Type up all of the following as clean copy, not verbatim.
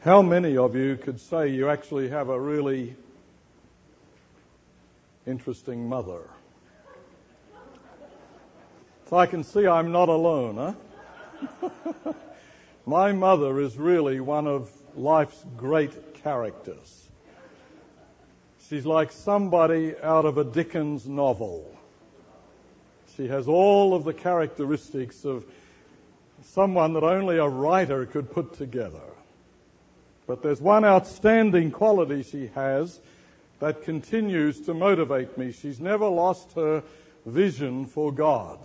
How many of you could say you actually have a really interesting mother? So I can see I'm not alone, huh? My mother is really one of life's great characters. She's like somebody out of a Dickens novel. She has all of the characteristics of someone that only a writer could put together. But there's one outstanding quality she has that continues to motivate me. She's never lost her vision for God.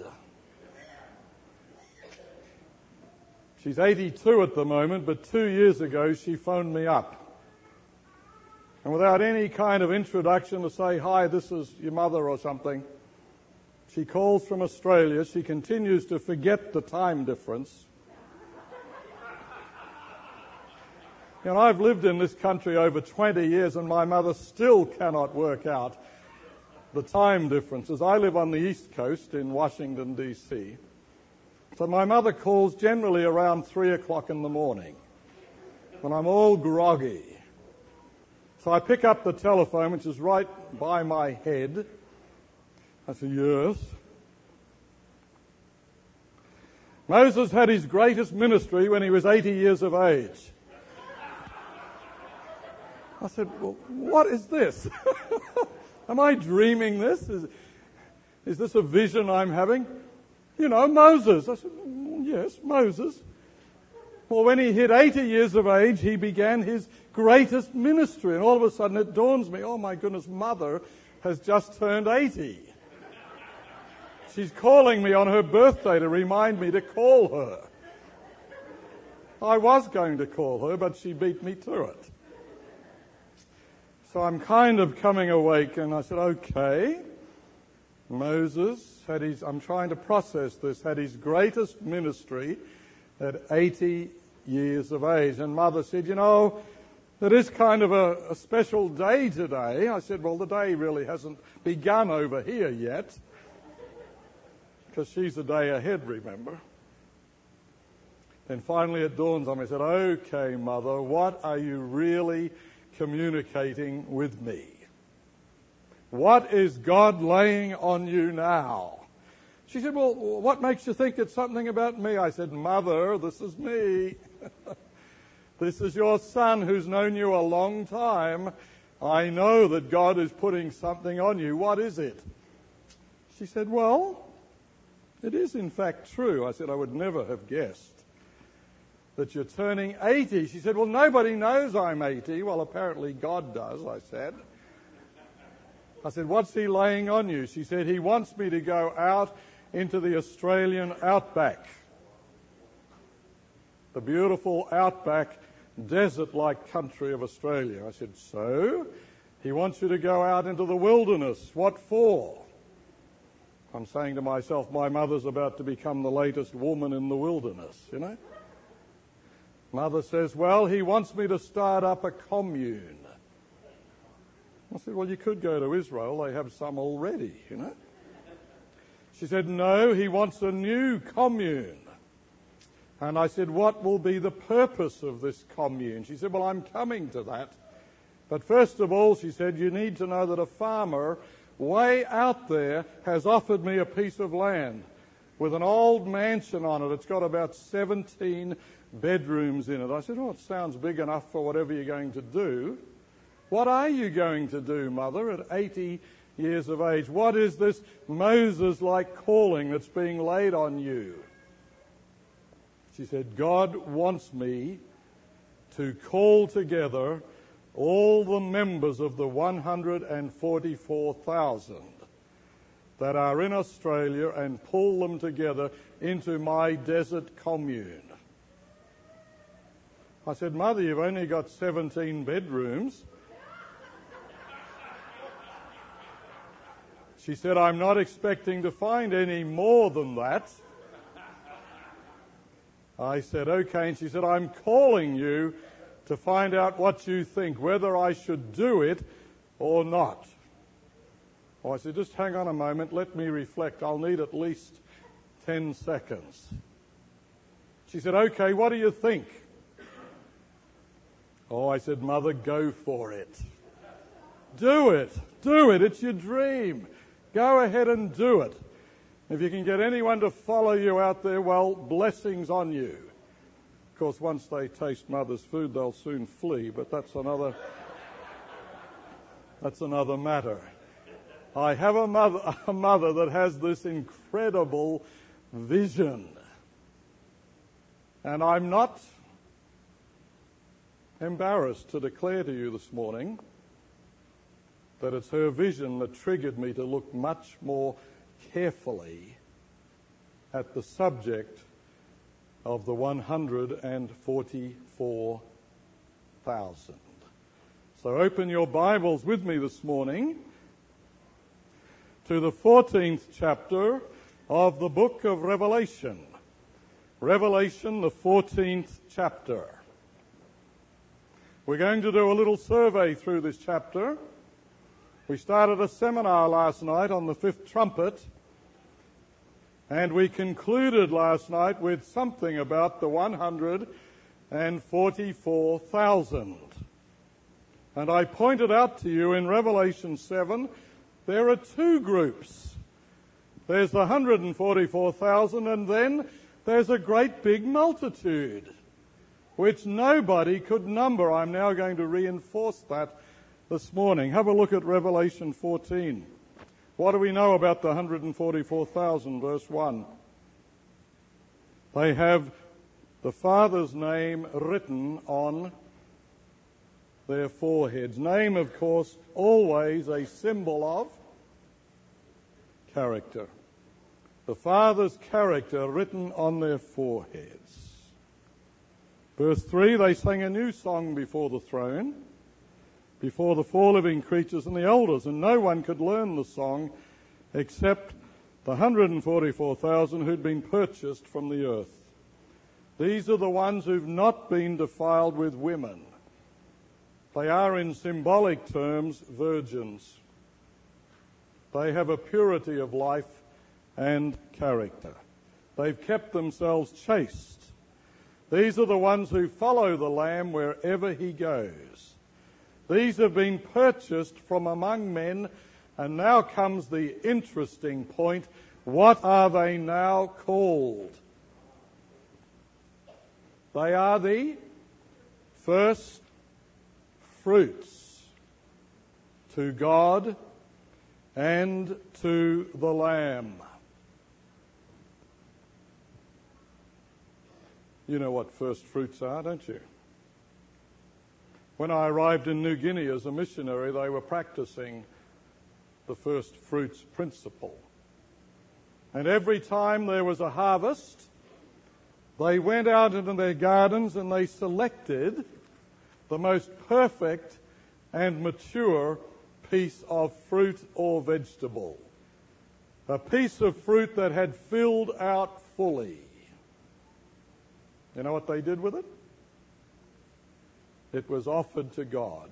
She's 82 at the moment, but 2 years ago she phoned me up. And without any kind of introduction to say, hi, this is your mother or something, she calls from Australia. She continues to forget the time difference. You know, I've lived in this country over 20 years and my mother still cannot work out the time differences. I live on the East Coast in Washington, D.C. So my mother calls generally around 3 o'clock in the morning when I'm all groggy. So I pick up the telephone, which is right by my head. I say, yes. Moses had his greatest ministry when he was 80 years of age. I said, well, what is this? Am I dreaming this? Is this a vision I'm having? You know, Moses. I said, yes, Moses. Well, when he hit 80 years of age, he began his greatest ministry. And all of a sudden it dawns me, oh my goodness, Mother has just turned 80. She's calling me on her birthday to remind me to call her. I was going to call her, but she beat me to it. So I'm kind of coming awake, and I said, okay, Moses I'm trying to process this, had his greatest ministry at 80 years of age. And Mother said, you know, it is kind of a special day today. I said, well, the day really hasn't begun over here yet, because she's a day ahead, remember. Then finally it dawns on me. I said, okay, Mother, what are you really communicating with me? What is God laying on you now? She said, well, what makes you think it's something about me? I said, Mother, this is me. This is your son who's known you a long time. I know that God is putting something on you. What is it? She said, well, it is in fact true. I said, I would never have guessed that you're turning 80. She said, well, nobody knows I'm 80. Well, apparently God does, I said. I said, what's he laying on you? She said, he wants me to go out into the Australian outback. The beautiful outback, desert-like country of Australia. I said, so? He wants you to go out into the wilderness. What for? I'm saying to myself, my mother's about to become the latest woman in the wilderness, you know? Mother says, well, he wants me to start up a commune. I said, well, you could go to Israel. They have some already, you know. She said, no, he wants a new commune. And I said, what will be the purpose of this commune? She said, well, I'm coming to that. But first of all, she said, you need to know that a farmer way out there has offered me a piece of land with an old mansion on it. It's got about 17 bedrooms in it. I said, oh, it sounds big enough for whatever you're going to do. What are you going to do, Mother, at 80 years of age? What is this Moses-like calling that's being laid on you? She said, God wants me to call together all the members of the 144,000 that are in Australia and pull them together into my desert commune. I said, Mother, you've only got 17 bedrooms. She said, I'm not expecting to find any more than that. I said, okay. And she said, I'm calling you to find out what you think, whether I should do it or not. Oh, I said, just hang on a moment. Let me reflect. I'll need at least 10 seconds. She said, okay, what do you think? Oh, I said, Mother, go for it. Do it. Do it. It's your dream. Go ahead and do it. If you can get anyone to follow you out there, well, blessings on you. Of course, once they taste Mother's food, they'll soon flee, but that's another matter. I have a mother that has this incredible vision. And I'm not embarrassed to declare to you this morning that it's her vision that triggered me to look much more carefully at the subject of the 144,000. So open your Bibles with me this morning to the 14th chapter of the book of Revelation. Revelation, the 14th chapter. We're going to do a little survey through this chapter. We started a seminar last night on the fifth trumpet, and we concluded last night with something about the 144,000. And I pointed out to you in Revelation 7, there are two groups. There's the 144,000, and then there's a great big multitude, which nobody could number. I'm now going to reinforce that this morning. Have a look at Revelation 14. What do we know about the 144,000? Verse 1. They have the Father's name written on their foreheads. Name, of course, always a symbol of character. The Father's character written on their foreheads. Verse 3, they sang a new song before the throne, before the four living creatures and the elders, and no one could learn the song except the 144,000 who'd been purchased from the earth. These are the ones who've not been defiled with women. They are, in symbolic terms, virgins. They have a purity of life and character. They've kept themselves chaste. These are the ones who follow the Lamb wherever he goes. These have been purchased from among men, and now comes the interesting point. What are they now called? They are the first fruits to God and to the Lamb. You know what first fruits are, don't you? When I arrived in New Guinea as a missionary, they were practicing the first fruits principle. And every time there was a harvest, they went out into their gardens and they selected the most perfect and mature piece of fruit or vegetable. A piece of fruit that had filled out fully. You know what they did with it? It was offered to God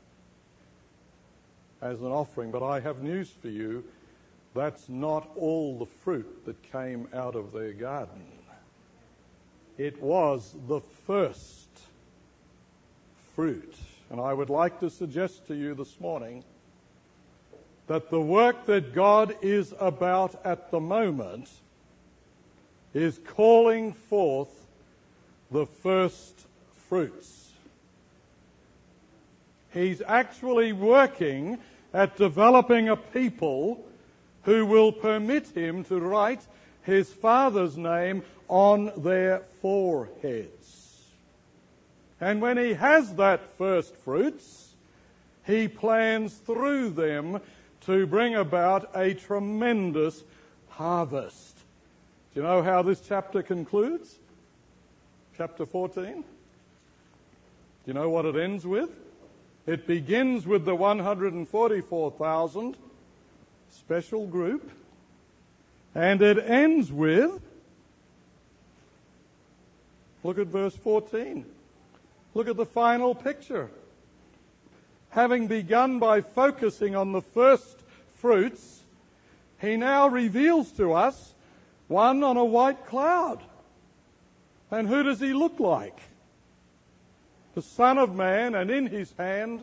as an offering. But I have news for you. That's not all the fruit that came out of their garden. It was the first fruit. And I would like to suggest to you this morning that the work that God is about at the moment is calling forth the first fruits. He's actually working at developing a people who will permit him to write his Father's name on their foreheads. And when he has that first fruits, he plans through them to bring about a tremendous harvest. Do you know how this chapter concludes? Chapter 14. Do you know what it ends with? It begins with the 144,000 special group, and it ends with, look at verse 14. Look at the final picture. Having begun by focusing on the first fruits, he now reveals to us one on a white cloud. And who does he look like? the Son of Man, and in his hand,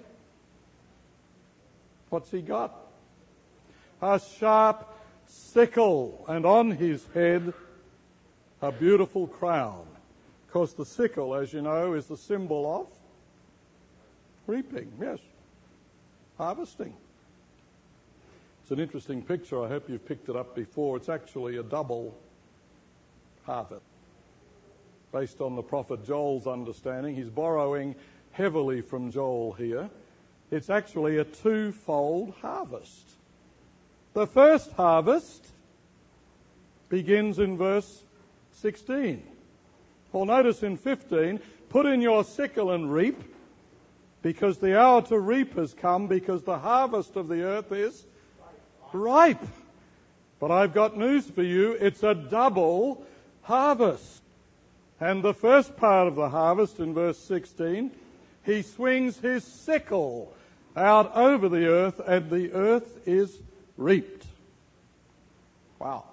what's he got? A sharp sickle, and on his head a beautiful crown. Of course, the sickle, as you know, is the symbol of reaping, yes, harvesting. It's an interesting picture. I hope you've picked it up before. It's actually a double harvest. Based on the prophet Joel's understanding, he's borrowing heavily from Joel here. It's actually a twofold harvest. The first harvest begins in verse 16. Well, notice in 15, put in your sickle and reap, because the hour to reap has come, because the harvest of the earth is ripe. But I've got news for you, it's a double harvest. And the first part of the harvest in verse 16, he swings his sickle out over the earth, and the earth is reaped. Wow.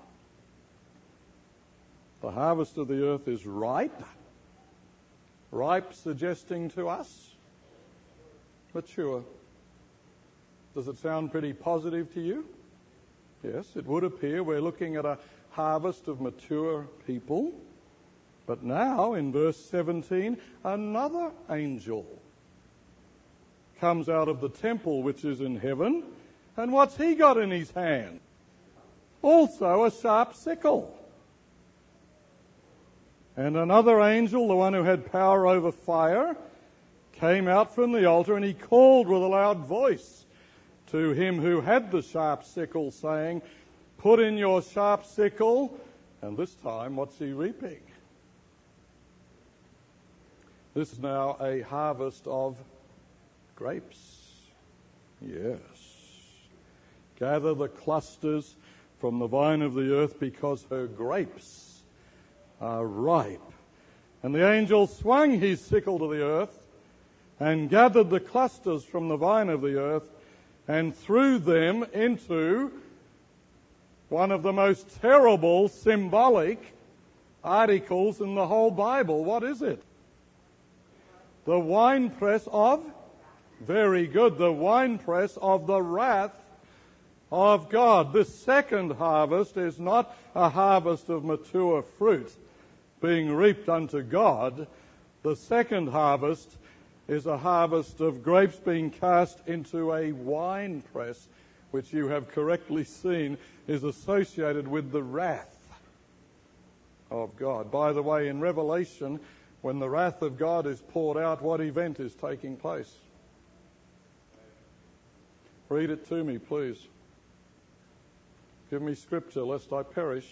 The harvest of the earth is ripe. Ripe suggesting to us mature. Does it sound pretty positive to you? Yes, it would appear we're looking at a harvest of mature people. But now, in verse 17, another angel comes out of the temple which is in heaven, and what's he got in his hand? Also a sharp sickle. And another angel, the one who had power over fire, came out from the altar, and he called with a loud voice to him who had the sharp sickle, saying, put in your sharp sickle. And this time, what's he reaping? This is now a harvest of grapes. Yes. Gather the clusters from the vine of the earth, because her grapes are ripe. And the angel swung his sickle to the earth and gathered the clusters from the vine of the earth and threw them into one of the most terrible symbolic articles in the whole Bible. What is it? The winepress of, very good, the winepress of the wrath of God. This second harvest is not a harvest of mature fruit being reaped unto God. The second harvest is a harvest of grapes being cast into a winepress, which you have correctly seen is associated with the wrath of God. By the way, in Revelation, when the wrath of God is poured out, what event is taking place? Read it to me, please. Give me scripture, lest I perish.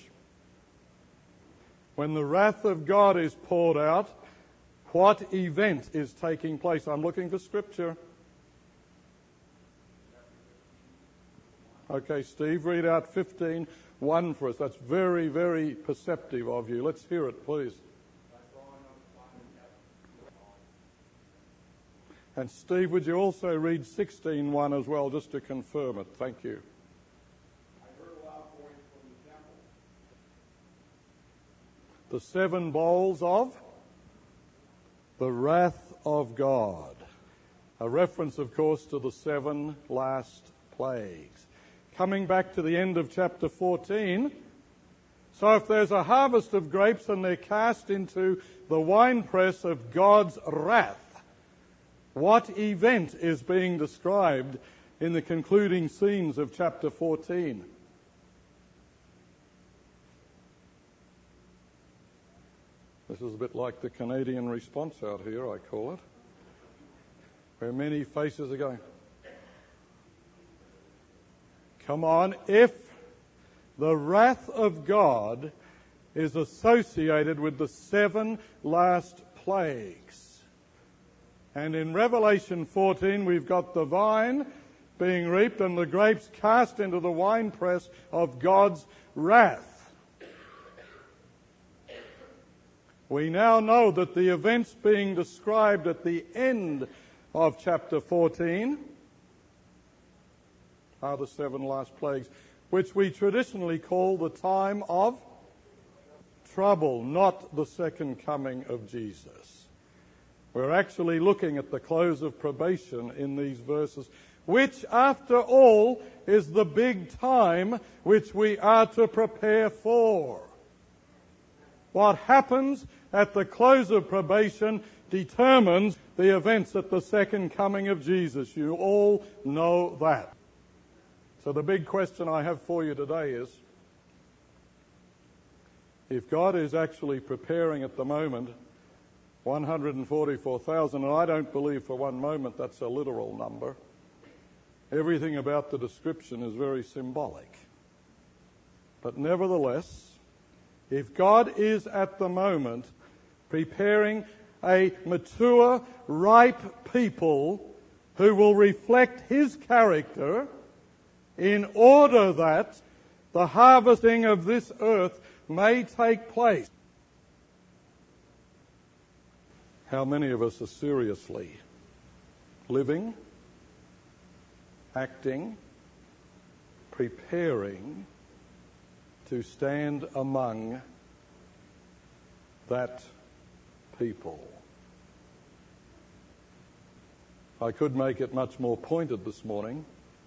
When the wrath of God is poured out, what event is taking place? I'm looking for scripture. Okay, Steve, read out 15:1 for us. That's very, very perceptive of you. Let's hear it, please. And Steve, would you also read 16:1 as well, just to confirm it? Thank you. The seven bowls of the wrath of God. A reference, of course, to the seven last plagues. Coming back to the end of chapter 14, so if there's a harvest of grapes and they're cast into the winepress of God's wrath, what event is being described in the concluding scenes of chapter 14? This is a bit like the Canadian response out here, I call it, where many faces are going, come on, if the wrath of God is associated with the seven last plagues. And in Revelation 14, we've got the vine being reaped and the grapes cast into the winepress of God's wrath. We now know that the events being described at the end of chapter 14 are the seven last plagues, which we traditionally call the time of trouble, not the second coming of Jesus. We're actually looking at the close of probation in these verses, which, after all, is the big time which we are to prepare for. What happens at the close of probation determines the events at the second coming of Jesus. You all know that. So the big question I have for you today is, if God is actually preparing at the moment 144,000, and I don't believe for one moment that's a literal number, everything about the description is very symbolic. But nevertheless, if God is at the moment preparing a mature, ripe people who will reflect his character in order that the harvesting of this earth may take place, how many of us are seriously living, acting, preparing to stand among that people? I could make it much more pointed this morning.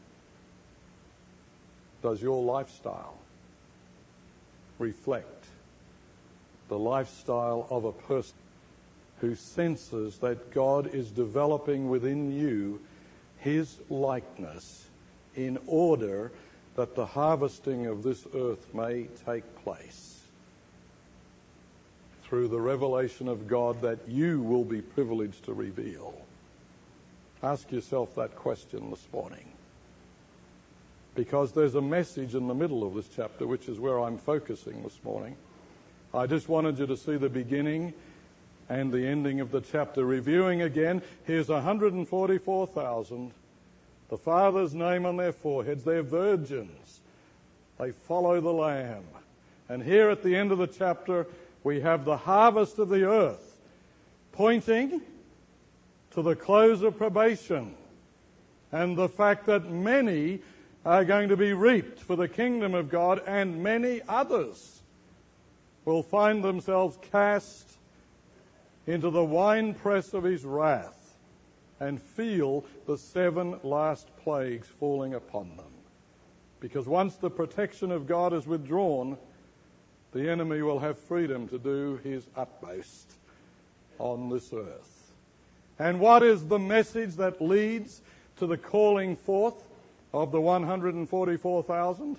Does your lifestyle reflect the lifestyle of a person who senses that God is developing within you his likeness in order that the harvesting of this earth may take place through the revelation of God that you will be privileged to reveal? Ask yourself that question this morning, because there's a message in the middle of this chapter, which is where I'm focusing this morning. I just wanted you to see the beginning and the ending of the chapter. Reviewing again, here's 144,000. The Father's name on their foreheads. They're virgins. They follow the Lamb. And here at the end of the chapter, we have the harvest of the earth, pointing to the close of probation and the fact that many are going to be reaped for the kingdom of God, and many others will find themselves cast into the winepress of his wrath and feel the 7 last plagues falling upon them. Because once the protection of God is withdrawn, the enemy will have freedom to do his utmost on this earth. And what is the message that leads to the calling forth of the 144,000?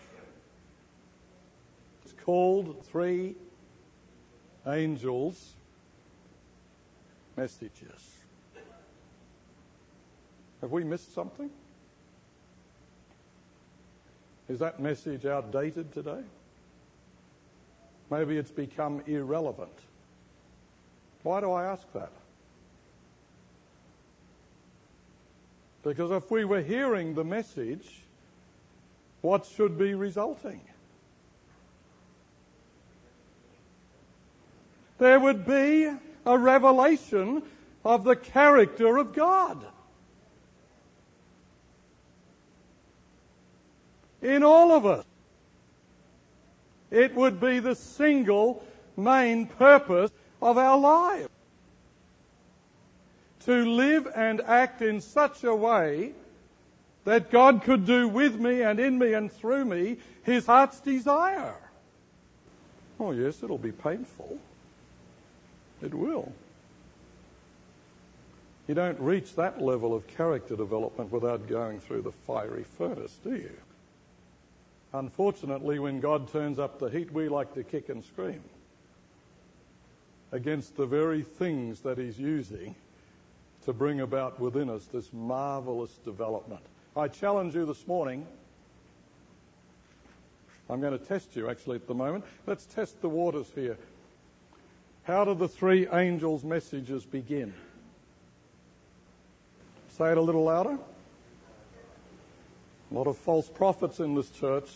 It's called 3 angels' messages. Have we missed something? Is that message outdated today? Maybe it's become irrelevant. Why do I ask that? Because if we were hearing the message, what should be resulting? There would be a revelation of the character of God in all of us. It would be the single main purpose of our lives, to live and act in such a way that God could do with me and in me and through me his heart's desire. Oh yes, it'll be painful. It will. You don't reach that level of character development without going through the fiery furnace, do you? Unfortunately, when God turns up the heat, we like to kick and scream against the very things that he's using to bring about within us this marvelous development. I challenge you this morning. I'm going to test you actually at the moment. Let's test the waters here. How do the 3 angels' messages begin? Say it a little louder. A lot of false prophets in this church.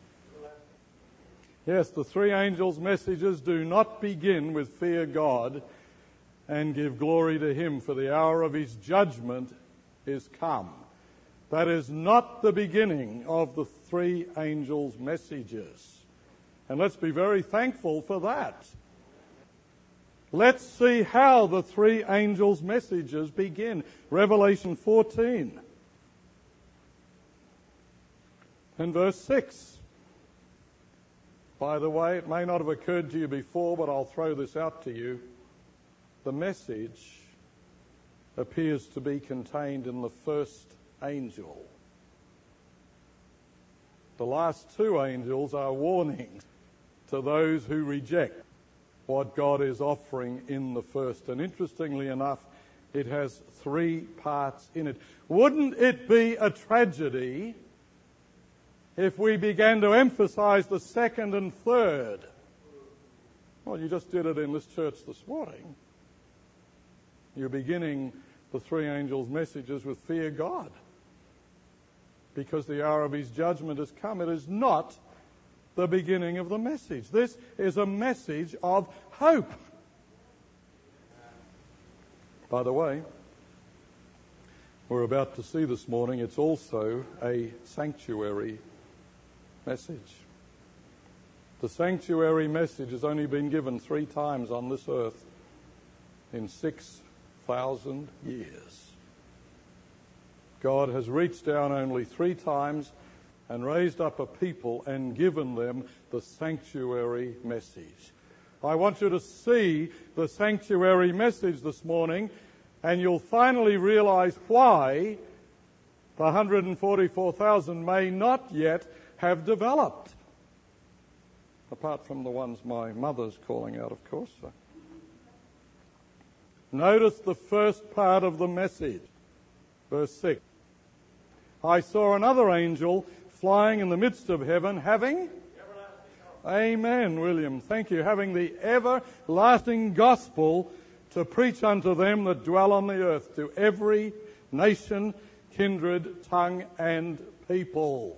Yes, the 3 angels' messages do not begin with fear God and give glory to him, for the hour of his judgment is come. That is not the beginning of the 3 angels' messages. And let's be very thankful for that. Let's see how the three angels' messages begin. Revelation 14 and verse 6. By the way, it may not have occurred to you before, but I'll throw this out to you. The message appears to be contained in the first angel. The last two angels are warnings to those who reject what God is offering in the first. And interestingly enough, it has three parts in it. Wouldn't it be a tragedy if we began to emphasize the second and third? Well, you just did it in this church this morning. You're beginning the three angels' messages with fear God, because the hour of his judgment has come. It is not the beginning of the message. This is a message of hope. By the way, we're about to see this morning, it's also a sanctuary message. The sanctuary message has only been given 3 times on this earth in 6,000 years. God has reached down only 3 times and raised up a people and given them the sanctuary message. I want you to see the sanctuary message this morning, and you'll finally realize why the 144,000 may not yet have developed. Apart from the ones my mother's calling out, of course. Notice the first part of the message, verse 6. I saw another angel flying in the midst of heaven, having... Amen, William. Thank you. Having the everlasting gospel to preach unto them that dwell on the earth, to every nation, kindred, tongue, and people.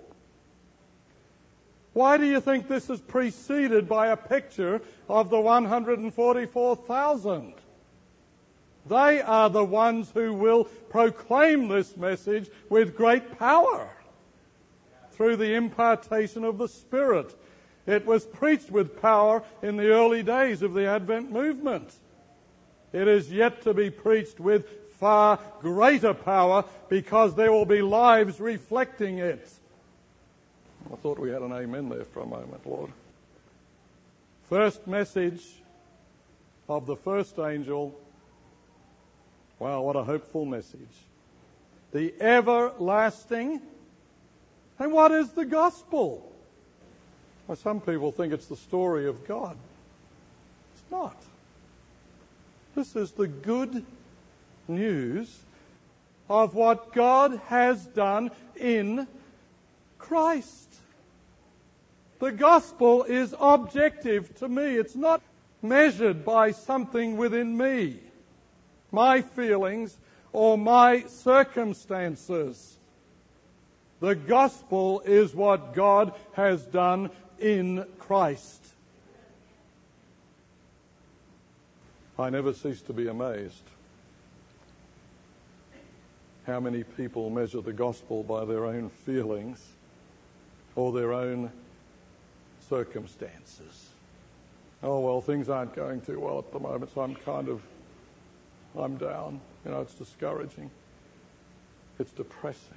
Why do you think this is preceded by a picture of the 144,000? They are the ones who will proclaim this message with great power through the impartation of the Spirit. It was preached with power in the early days of the Advent movement. It is yet to be preached with far greater power, because there will be lives reflecting it. I thought we had an amen there for a moment, Lord. First message of the first angel. Wow, what a hopeful message. The everlasting. And what is the gospel? Well, some people think it's the story of God. It's not. This is the good news of what God has done in Christ. The gospel is objective to me. It's not measured by something within me, my feelings, or my circumstances. The gospel is what God has done in Christ. I never cease to be amazed how many people measure the gospel by their own feelings or their own circumstances. Oh, well, things aren't going too well at the moment, so I'm down. You know, it's discouraging. It's depressing.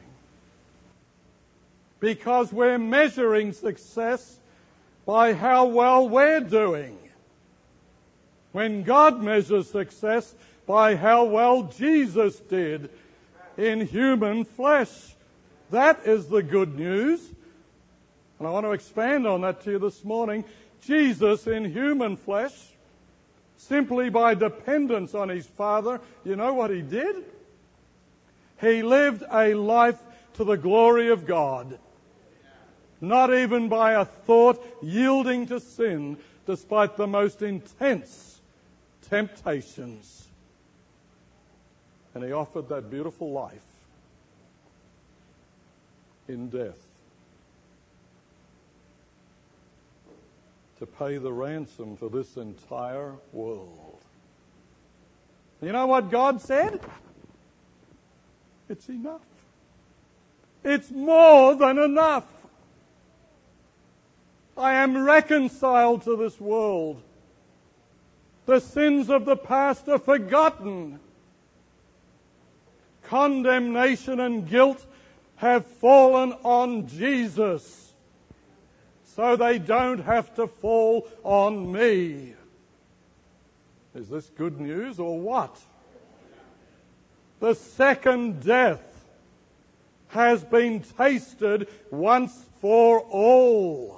Because we're measuring success by how well we're doing, when God measures success by how well Jesus did in human flesh. That is the good news. And I want to expand on that to you this morning. Jesus in human flesh, simply by dependence on his Father, you know what he did? He lived a life to the glory of God. Not even by a thought yielding to sin, despite the most intense temptations. And he offered that beautiful life in death to pay the ransom for this entire world. You know what God said? It's enough. It's more than enough. I am reconciled to this world. The sins of the past are forgotten. Condemnation and guilt have fallen on Jesus, so they don't have to fall on me. Is this good news or what? The second death has been tasted once for all.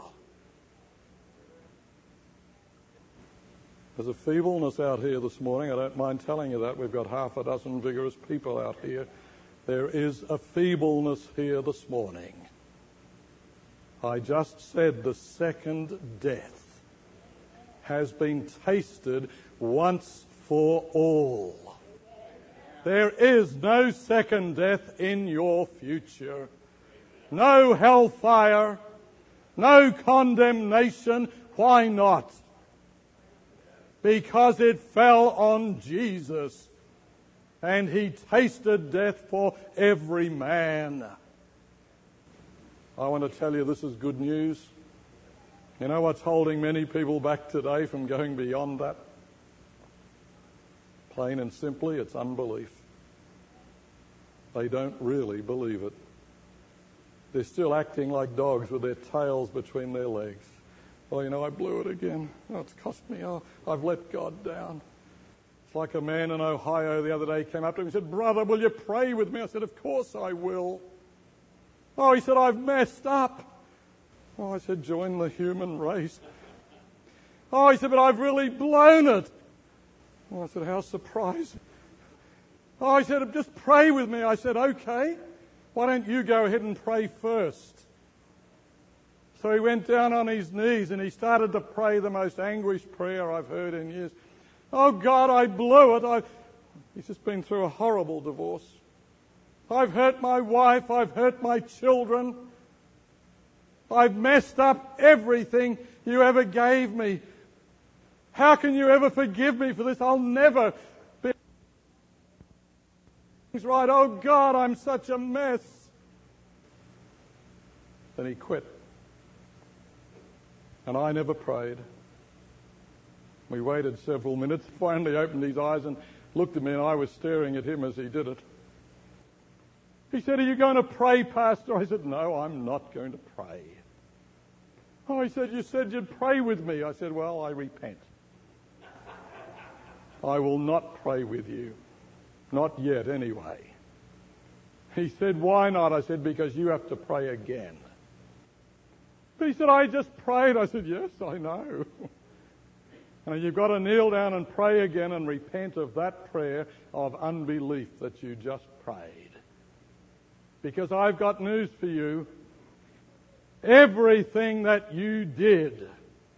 There's a feebleness out here this morning. I don't mind telling you that. We've got half a dozen vigorous people out here. There is a feebleness here this morning. I just said the second death has been tasted once for all. There is no second death in your future. No hellfire, no condemnation. Why not? Because it fell on Jesus, and he tasted death for every man. I want to tell you this is good news. You know what's holding many people back today from going beyond that? Plain and simply, it's unbelief. They don't really believe it. They're still acting like dogs with their tails between their legs. Oh, you know, I blew it again. Oh, it's cost me. Oh, I've let God down. It's like a man in Ohio the other day came up to me and said, "Brother, will you pray with me?" I said, "Of course I will." Oh, he said, "I've messed up." Oh, I said, "Join the human race." Oh, he said, "But I've really blown it." Oh, I said, "How surprising." Oh, he said, "Just pray with me." I said, "Okay. Why don't you go ahead and pray first?" So he went down on his knees and he started to pray the most anguished prayer I've heard in years. "Oh God, I blew it. He's just been through a horrible divorce. I've hurt my wife. I've hurt my children. I've messed up everything you ever gave me. How can you ever forgive me for this? I'll never be right. Oh God, I'm such a mess." Then he quit. And I never prayed. We waited several minutes. Finally opened his eyes and looked at me, and I was staring at him as he did it. He said, "Are you going to pray, Pastor?" I said, "No, I'm not going to pray." Oh, he said, "You said you'd pray with me." I said, "Well, I repent. I will not pray with you. Not yet, anyway." He said, "Why not?" I said, "Because you have to pray again." But he said, "I just prayed." I said, "Yes, I know." And you've got to kneel down and pray again and repent of that prayer of unbelief that you just prayed. Because I've got news for you. Everything that you did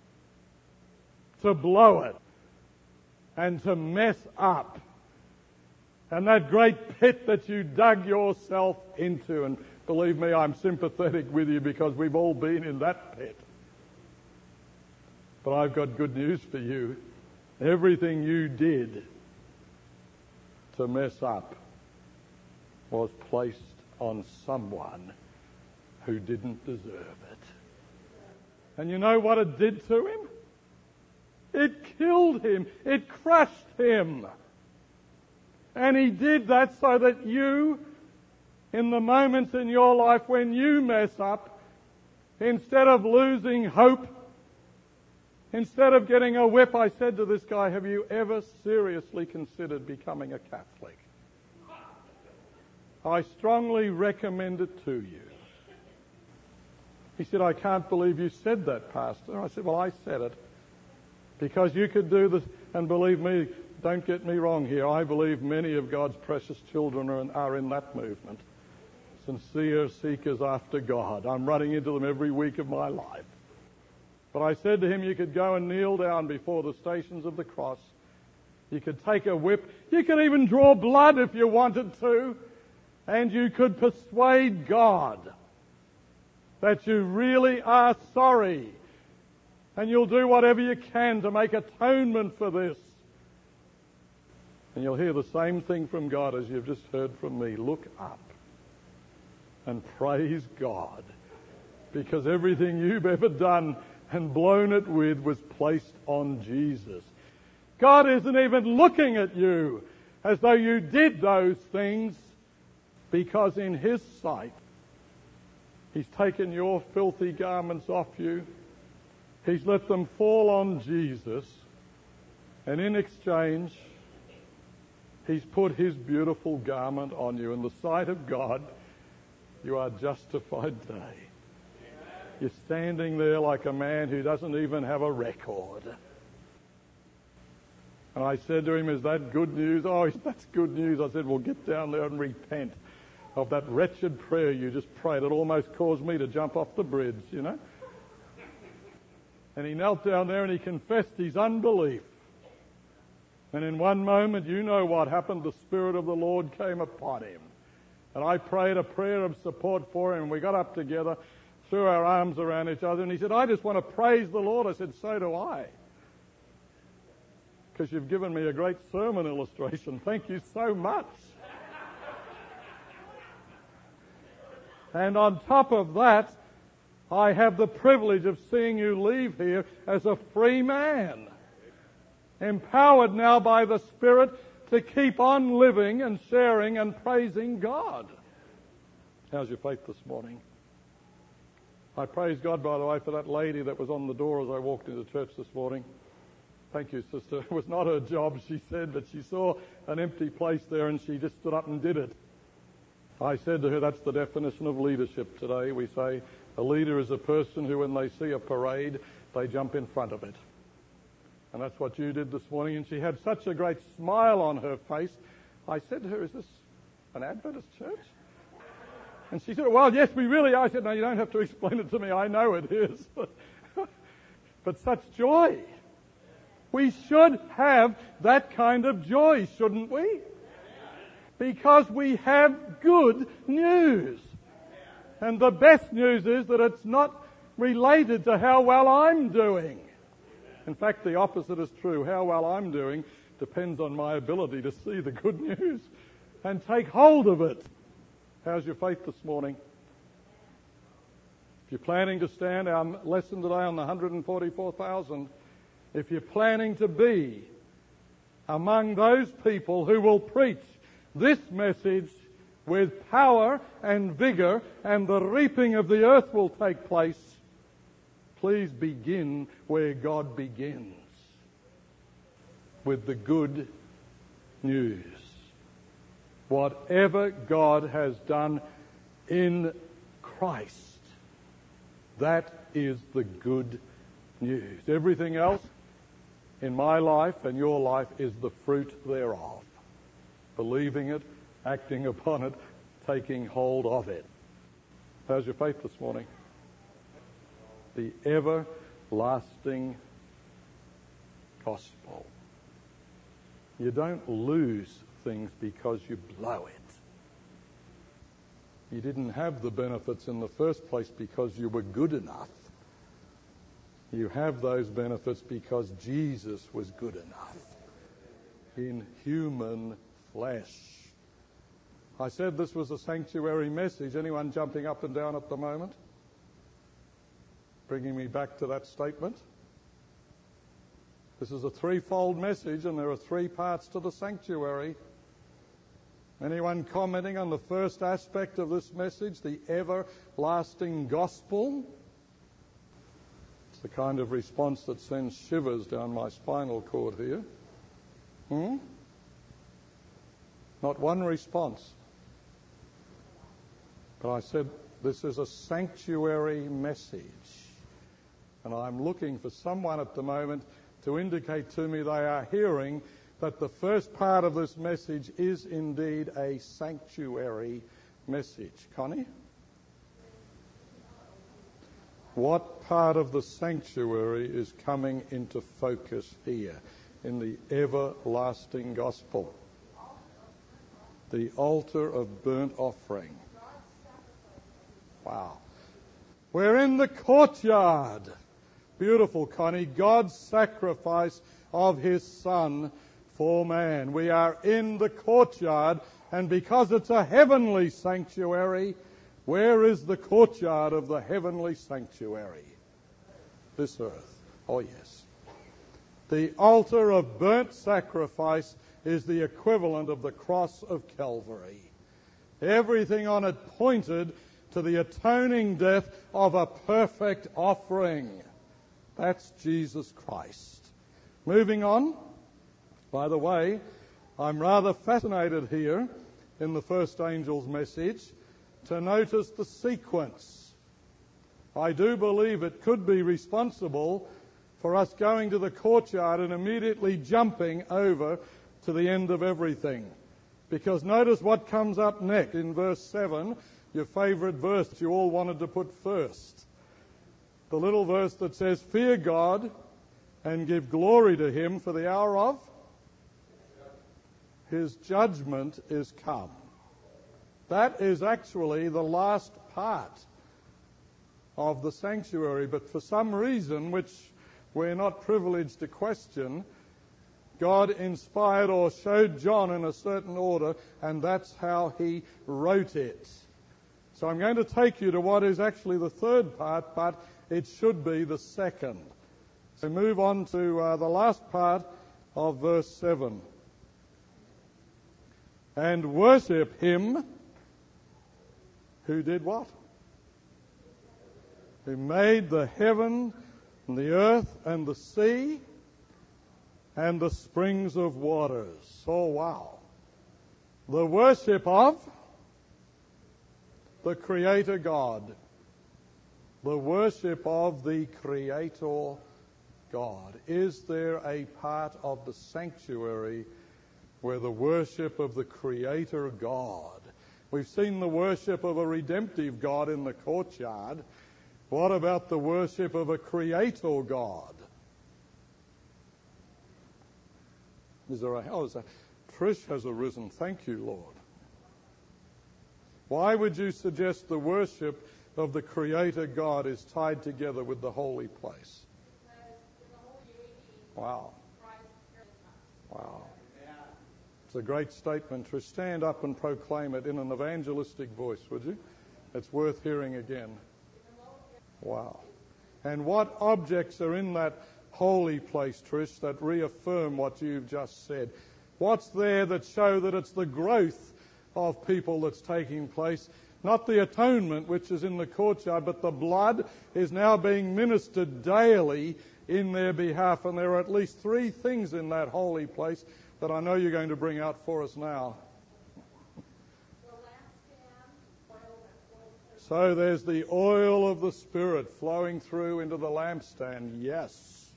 to blow it and to mess up, and that great pit that you dug yourself into, and believe me, I'm sympathetic with you because we've all been in that pit. But I've got good news for you. Everything you did to mess up was placed on someone who didn't deserve it. And you know what it did to him? It killed him. It crushed him. And he did that so that you, in the moments in your life when you mess up, instead of losing hope, instead of getting a whip, I said to this guy, "Have you ever seriously considered becoming a Catholic? I strongly recommend it to you." He said, "I can't believe you said that, Pastor." I said, "Well, I said it because you could do this." And believe me, don't get me wrong here, I believe many of God's precious children are in that movement. Sincere seekers after God. I'm running into them every week of my life. But I said to him, you could go and kneel down before the Stations of the Cross. You could take a whip. You could even draw blood if you wanted to. And you could persuade God that you really are sorry. And you'll do whatever you can to make atonement for this. And you'll hear the same thing from God as you've just heard from me. Look up and praise God. Because everything you've ever done and blown it with was placed on Jesus. God isn't even looking at you as though you did those things, because in His sight, He's taken your filthy garments off you. He's let them fall on Jesus. And in exchange, He's put His beautiful garment on you. In the sight of God, you are justified today. You're standing there like a man who doesn't even have a record. And I said to him, is that good news? Oh, that's good news. I said, well, get down there and repent of that wretched prayer you just prayed. It almost caused me to jump off the bridge, you know. And he knelt down there and he confessed his unbelief. And in one moment, you know what happened. The Spirit of the Lord came upon him. And I prayed a prayer of support for him. We got up together, threw our arms around each other, and he said, I just want to praise the Lord. I said, so do I. Because you've given me a great sermon illustration. Thank you so much. And on top of that, I have the privilege of seeing you leave here as a free man, empowered now by the Spirit to keep on living and sharing and praising God. How's your faith this morning? I praise God, by the way, for that lady that was on the door as I walked into church this morning. Thank you, sister. It was not her job, she said, but she saw an empty place there and she just stood up and did it. I said to her, that's the definition of leadership today. We say a leader is a person who, when they see a parade, they jump in front of it. And that's what you did this morning. And she had such a great smile on her face. I said to her, is this an Adventist church? And she said, well, yes, we really are. I said, no, you don't have to explain it to me. I know it is. But such joy. We should have that kind of joy, shouldn't we? Because we have good news. And the best news is that it's not related to how well I'm doing. In fact, the opposite is true. How well I'm doing depends on my ability to see the good news and take hold of it. How's your faith this morning? If you're planning to stand, our lesson today on the 144,000, if you're planning to be among those people who will preach this message with power and vigor, and the reaping of the earth will take place, please begin where God begins, with the good news. Whatever God has done in Christ, that is the good news. Everything else in my life and your life is the fruit thereof. Believing it, acting upon it, taking hold of it. How's your faith this morning? The everlasting gospel. You don't lose things because you blow it. You didn't have the benefits in the first place because you were good enough. You have those benefits because Jesus was good enough in human flesh. I said this was a sanctuary message. Anyone jumping up and down at the moment? Bringing me back to that statement. This is a threefold message, and there are three parts to the sanctuary. Anyone commenting on the first aspect of this message, the everlasting gospel? It's the kind of response that sends shivers down my spinal cord here. Not one response. But I said, this is a sanctuary message. And I'm looking for someone at the moment to indicate to me they are hearing that the first part of this message is indeed a sanctuary message. Connie? What part of the sanctuary is coming into focus here in the everlasting gospel? The altar of burnt offering. Wow. We're in the courtyard. Beautiful, Connie. God's sacrifice of His Son for man. We are in the courtyard, and because it's a heavenly sanctuary, where is the courtyard of the heavenly sanctuary? This earth. Oh, yes. The altar of burnt sacrifice is the equivalent of the cross of Calvary. Everything on it pointed to the atoning death of a perfect offering. That's Jesus Christ. Moving on. By the way, I'm rather fascinated here in the first angel's message to notice the sequence. I do believe it could be responsible for us going to the courtyard and immediately jumping over to the end of everything. Because notice what comes up next in verse 7, your favourite verse that you all wanted to put first. The little verse that says, "Fear God and give glory to him, for the hour of his judgment is come." That is actually the last part of the sanctuary, but for some reason, which we're not privileged to question, God inspired or showed John in a certain order, and that's how he wrote it. So I'm going to take you to what is actually the third part, but it should be the second. So move on to the last part of verse 7. "And worship him who did what? Who made the heaven and the earth and the sea and the springs of waters." Oh, wow. The worship of the Creator God. The worship of the Creator God. Is there a part of the sanctuary where the worship of the Creator God? We've seen the worship of a redemptive God in the courtyard. What about the worship of a Creator God? Is there Trish has arisen. Thank you, Lord. Why would you suggest the worship of the Creator God is tied together with the holy place? Wow. Wow. It's a great statement. Trish, stand up and proclaim it in an evangelistic voice, would you? It's worth hearing again. Wow. And what objects are in that holy place, Trish, that reaffirm what you've just said? What's there that show that it's the growth of people that's taking place? Not the atonement, which is in the courtyard, but the blood is now being ministered daily in their behalf. And there are at least three things in that holy place that I know you're going to bring out for us now. So there's the oil of the Spirit flowing through into the lampstand. Yes.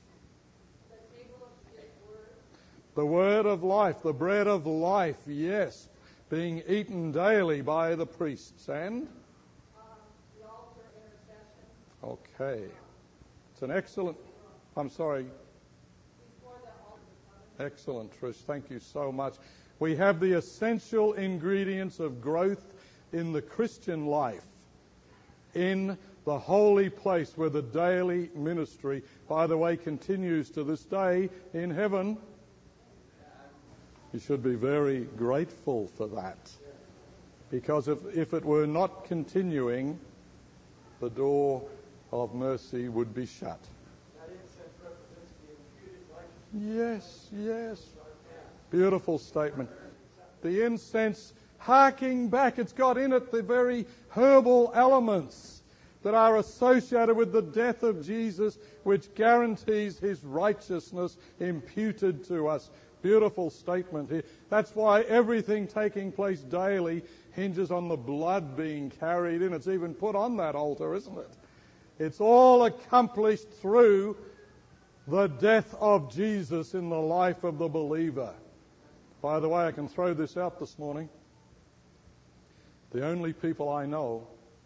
The word of life, the bread of life. Yes. Being eaten daily by the priests. And? The altar intercession. Okay. It's an excellent... I'm sorry. Excellent, Trish. Thank you so much. We have the essential ingredients of growth in the Christian life, in the holy place where the daily ministry, by the way, continues to this day in heaven. You should be very grateful for that. Because if it were not continuing, the door of mercy would be shut. Yes, yes. Beautiful statement. The incense, harking back, it's got in it the very herbal elements that are associated with the death of Jesus, which guarantees his righteousness imputed to us. Beautiful statement here. That's why everything taking place daily hinges on the blood being carried in. It's even put on that altar, isn't it? It's all accomplished through the death of Jesus in the life of the believer. By the way, I can throw this out this morning. The only people I know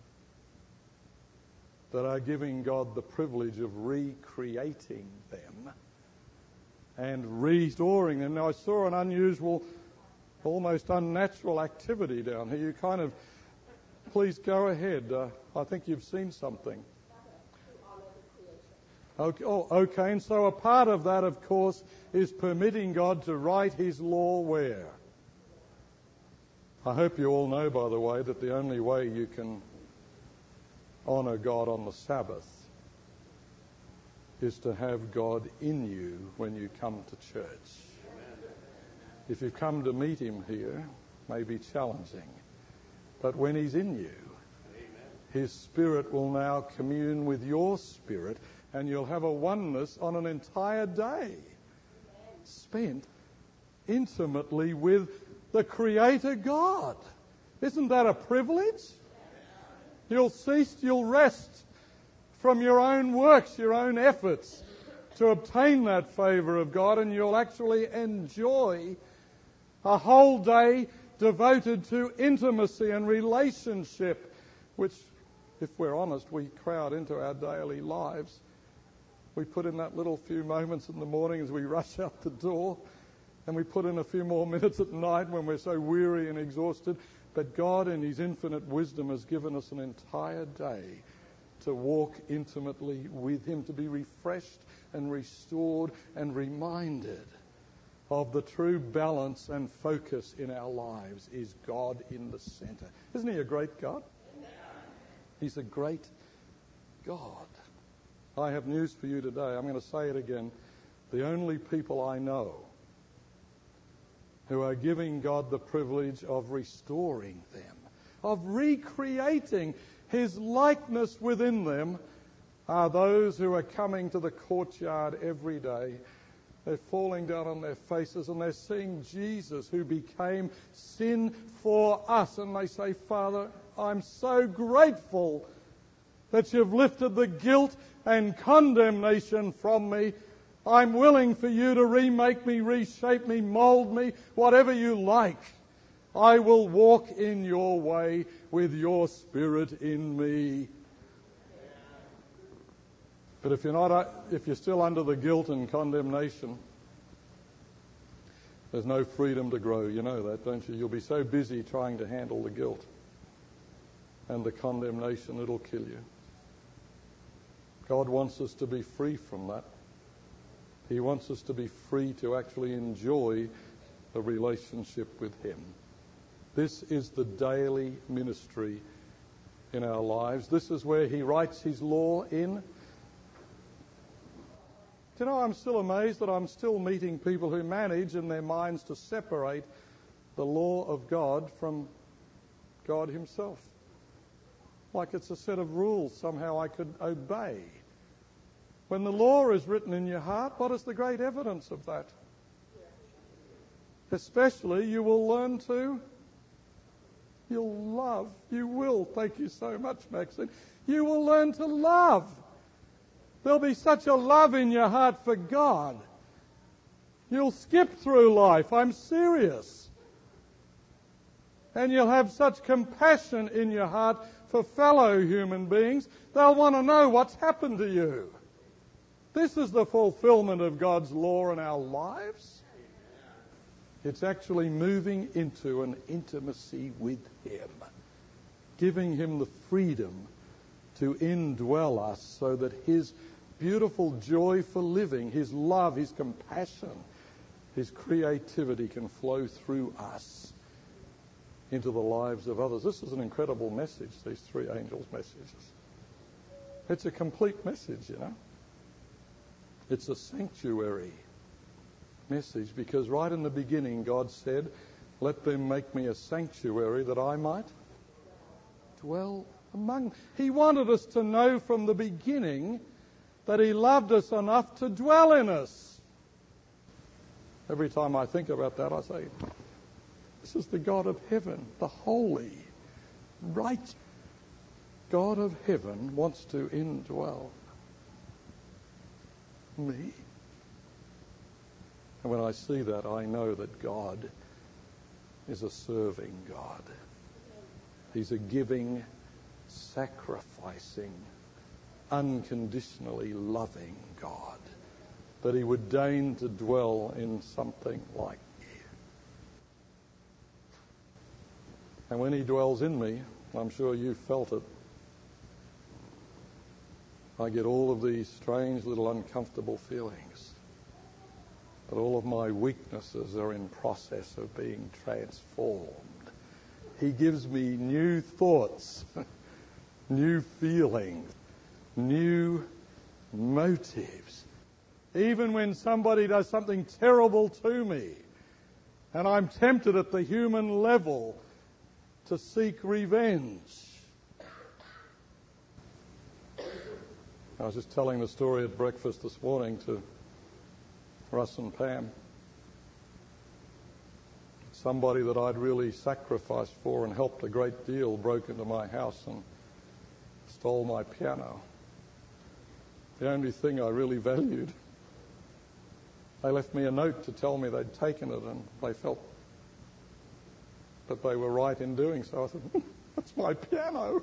that are giving God the privilege of recreating them and restoring them. Now, I saw an unusual, almost unnatural activity down here. You kind of, please go ahead. I think you've seen something. Okay, and so a part of that, of course, is permitting God to write his law where? I hope you all know, by the way, that the only way you can honour God on the Sabbath is to have God in you when you come to church. If you come to meet him here, it may be challenging. But when he's in you, his Spirit will now commune with your spirit, and you'll have a oneness on an entire day spent intimately with the Creator God. Isn't that a privilege? You'll rest from your own works, your own efforts to obtain that favour of God, and you'll actually enjoy a whole day devoted to intimacy and relationship, which, if we're honest, we crowd into our daily lives. We put in that little few moments in the morning as we rush out the door, and we put in a few more minutes at night when we're so weary and exhausted. But God, in his infinite wisdom, has given us an entire day to walk intimately with him, to be refreshed and restored and reminded of the true balance and focus in our lives is God in the center. Isn't he a great God? He's a great God. I have news for you today. I'm going to say it again. The only people I know who are giving God the privilege of restoring them, of recreating his likeness within them, are those who are coming to the courtyard every day. They're falling down on their faces and they're seeing Jesus, who became sin for us. And they say, Father, I'm so grateful that you've lifted the guilt and condemnation from me. I'm willing for you to remake me, reshape me, mold me, whatever you like. I will walk in your way with your Spirit in me. But if you're still under the guilt and condemnation, there's no freedom to grow. You know that, don't you? You'll be so busy trying to handle the guilt and the condemnation, it'll kill you. God wants us to be free from that. He wants us to be free to actually enjoy the relationship with him. This is the daily ministry in our lives. This is where he writes his law in. Do you know, I'm still amazed that I'm still meeting people who manage in their minds to separate the law of God from God himself. Like it's a set of rules somehow I could obey. When the law is written in your heart, what is the great evidence of that? Especially you will learn to, you'll love, you will, thank you so much, Maxine, you will learn to love. There'll be such a love in your heart for God. You'll skip through life, I'm serious. And you'll have such compassion in your heart for fellow human beings, they'll want to know what's happened to you. This is the fulfillment of God's law in our lives. It's actually moving into an intimacy with him, giving him the freedom to indwell us so that his beautiful joy for living, his love, his compassion, his creativity can flow through us into the lives of others. This is an incredible message, these three angels' messages. It's a complete message, you know. It's a sanctuary message because right in the beginning God said, let them make me a sanctuary that I might dwell among them. He wanted us to know from the beginning that he loved us enough to dwell in us. Every time I think about that, I say, this is the God of heaven, the holy, righteous God of heaven wants to indwell me. And when I see that, I know that God is a serving God. He's a giving, sacrificing, unconditionally loving God, that he would deign to dwell in something like me. And when he dwells in me, I'm sure you've felt it, I get all of these strange little uncomfortable feelings. But all of my weaknesses are in process of being transformed. He gives me new thoughts, new feelings, new motives. Even when somebody does something terrible to me, and I'm tempted at the human level to seek revenge. I was just telling the story at breakfast this morning to Russ and Pam. Somebody that I'd really sacrificed for and helped a great deal broke into my house and stole my piano. The only thing I really valued. They left me a note to tell me they'd taken it, and they felt that they were right in doing so. I said, that's my piano.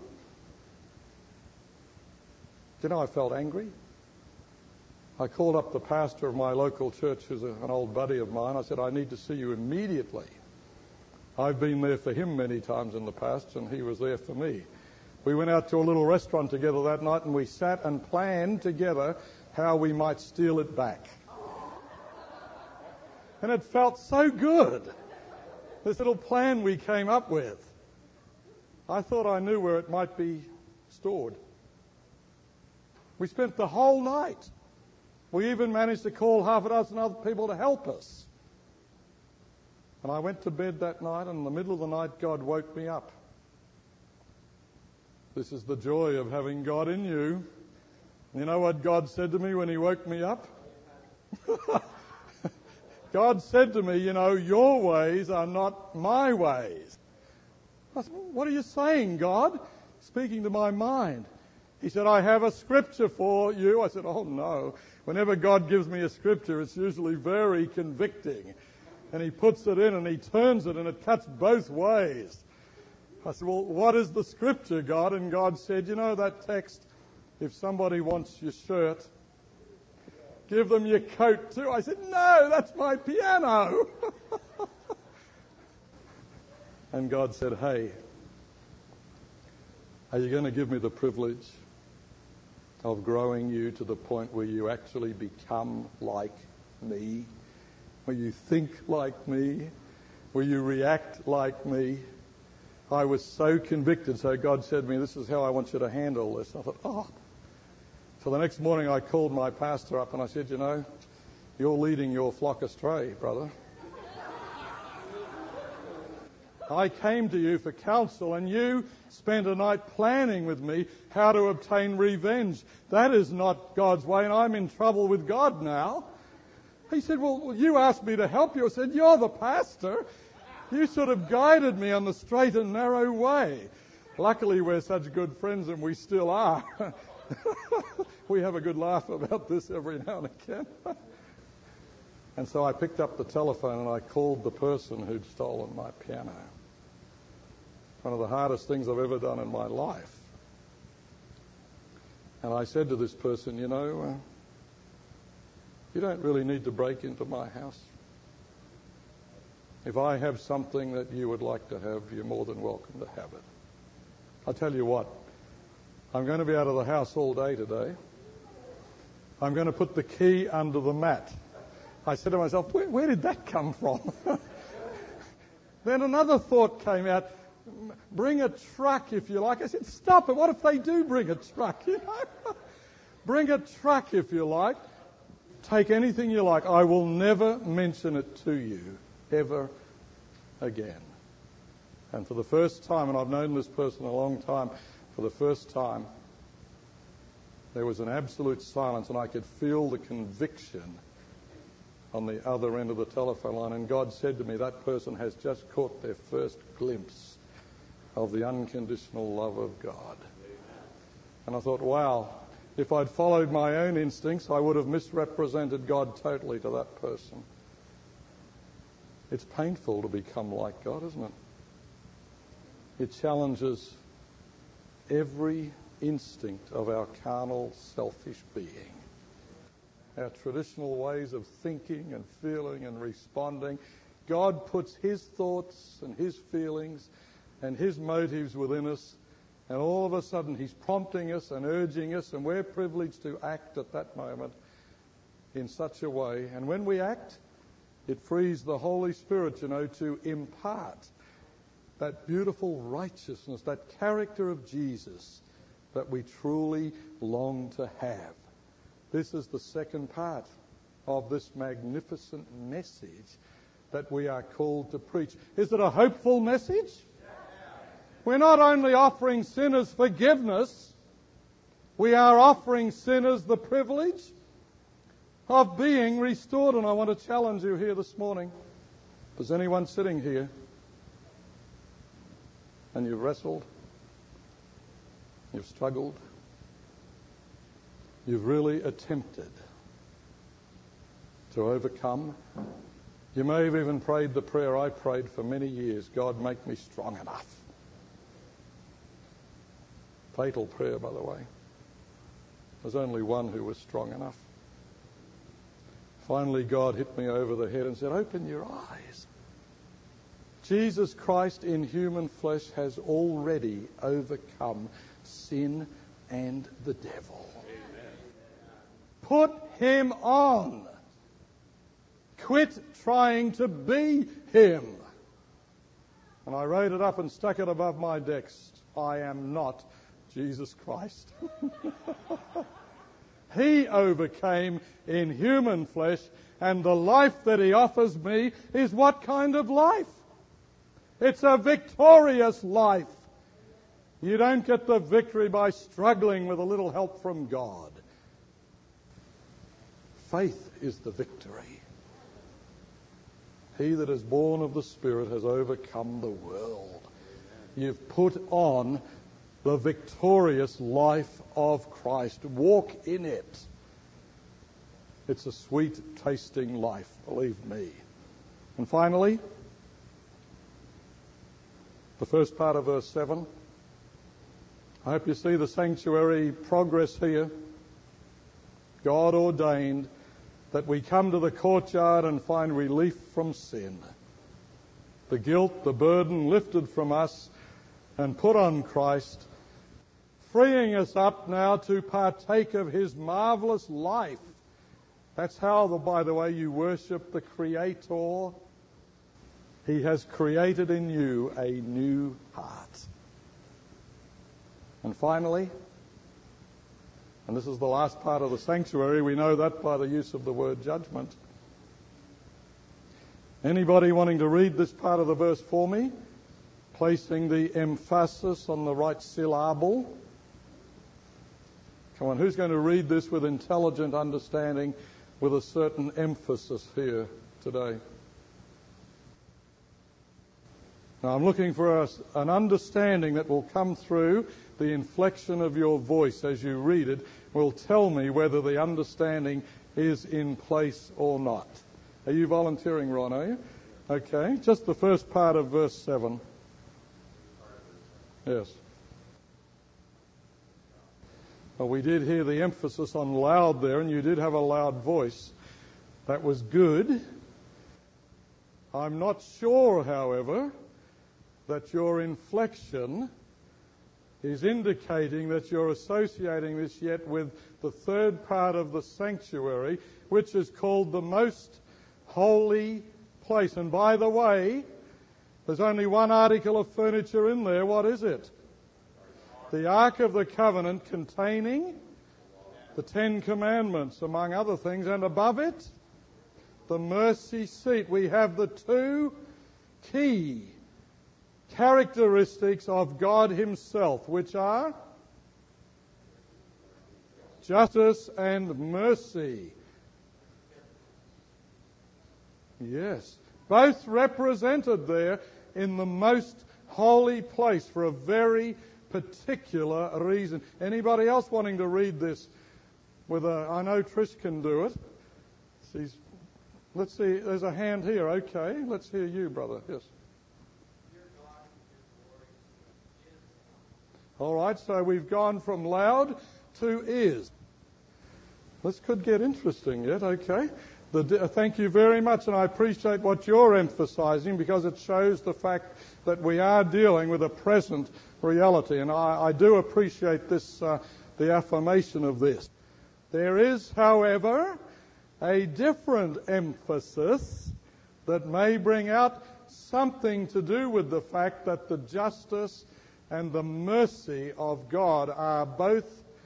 Do you know, I felt angry. I called up the pastor of my local church, who's an old buddy of mine. I said, I need to see you immediately. I've been there for him many times in the past, and he was there for me. We went out to a little restaurant together that night, and we sat and planned together how we might steal it back. And it felt so good, this little plan we came up with. I thought I knew where it might be stored. We spent the whole night. We even managed to call half a dozen other people to help us. And I went to bed that night, and in the middle of the night, God woke me up. This is the joy of having God in you. You know what God said to me when he woke me up? God said to me, you know, your ways are not my ways. I said, what are you saying, God? Speaking to my mind. He said, I have a scripture for you. I said, oh no. Whenever God gives me a scripture, it's usually very convicting. And he puts it in and he turns it and it cuts both ways. I said, well, what is the scripture, God? And God said, you know that text, if somebody wants your shirt, give them your coat too. I said, no, that's my piano. And God said, hey, are you going to give me the privilege of growing you to the point where you actually become like me, where you think like me, where you react like me? I was so convicted, so God said to me, this is how I want you to handle this. I thought, oh. So the next morning I called my pastor up and I said, you know, you're leading your flock astray, brother. I came to you for counsel and you spent a night planning with me how to obtain revenge. That is not God's way, and I'm in trouble with God now. He said, well, you asked me to help you. I said, you're the pastor. You sort of guided me on the straight and narrow way. Luckily, we're such good friends, and we still are. We have a good laugh about this every now and again. And so I picked up the telephone and I called the person who'd stolen my piano. One of the hardest things I've ever done in my life. And I said to this person, you know, you don't really need to break into my house. If I have something that you would like to have, you're more than welcome to have it. I'll tell you what, I'm going to be out of the house all day today. I'm going to put the key under the mat. I said to myself, where did that come from? Then another thought came out, bring a truck if you like. I said, stop it, what if they do bring a truck? You know? Bring a truck if you like. Take anything you like. I will never mention it to you ever again. And for the first time, and I've known this person a long time, for the first time, there was an absolute silence, and I could feel the conviction on the other end of the telephone line. And God said to me, that person has just caught their first glimpse of the unconditional love of God. And I thought, wow, if I'd followed my own instincts, I would have misrepresented God totally to that person. It's painful to become like God, isn't it? It challenges every instinct of our carnal, selfish being. Our traditional ways of thinking and feeling and responding. God puts his thoughts and his feelings and his motives within us, and all of a sudden he's prompting us and urging us, and we're privileged to act at that moment in such a way. And when we act, it frees the Holy Spirit, you know, to impart that beautiful righteousness, that character of Jesus that we truly long to have. This is the second part of this magnificent message that we are called to preach. Is it a hopeful message? We're not only offering sinners forgiveness, we are offering sinners the privilege of being restored. And I want to challenge you here this morning. If there's anyone sitting here and you've wrestled, you've struggled, you've really attempted to overcome, you may have even prayed the prayer I prayed for many years, God, make me strong enough. Fatal prayer, by the way. There's only one who was strong enough. Finally, God hit me over the head and said, open your eyes. Jesus Christ in human flesh has already overcome sin and the devil. Amen. Put him on. Quit trying to be him. And I wrote it up and stuck it above my desk. I am not Jesus Christ. He overcame in human flesh, and the life that he offers me is what kind of life? It's a victorious life. You don't get the victory by struggling with a little help from God. Faith is the victory. He that is born of the Spirit has overcome the world. You've put on the victorious life of Christ. Walk in it. It's a sweet-tasting life, believe me. And finally, the first part of verse 7. I hope you see the sanctuary progress here. God ordained that we come to the courtyard and find relief from sin. The guilt, the burden lifted from us and put on Christ, freeing us up now to partake of his marvelous life. That's how, by the way, you worship the Creator. He has created in you a new heart. And finally, and this is the last part of the sanctuary, we know that by the use of the word judgment. Anybody wanting to read this part of the verse for me? Placing the emphasis on the right syllable. Come on, who's going to read this with intelligent understanding, with a certain emphasis here today? Now I'm looking for an understanding that will come through. The inflection of your voice as you read it will tell me whether the understanding is in place or not. Are you volunteering, Ron, are you? Okay, just the first part of verse 7. Yes. Well, we did hear the emphasis on loud there, and you did have a loud voice. That was good. I'm not sure, however, that your inflection is indicating that you're associating this yet with the third part of the sanctuary, which is called the most holy place. And by the way, there's only one article of furniture in there. What is it? The Ark of the Covenant, containing the Ten Commandments, among other things, and above it, the mercy seat. We have the two key characteristics of God himself, which are justice and mercy. Yes, both represented there in the most holy place for a very particular reason. Anybody else wanting to read this with I know Trish can do it. Let's see, there's a hand here. Okay, let's hear you, brother. Yes. All right, so we've gone from loud to is. This could get interesting yet, okay. Thank you very much, and I appreciate what you're emphasizing, because it shows the fact that we are dealing with a present reality, and I do appreciate this, the affirmation of this. There is, however, a different emphasis that may bring out something to do with the fact that the justice and the mercy of God are both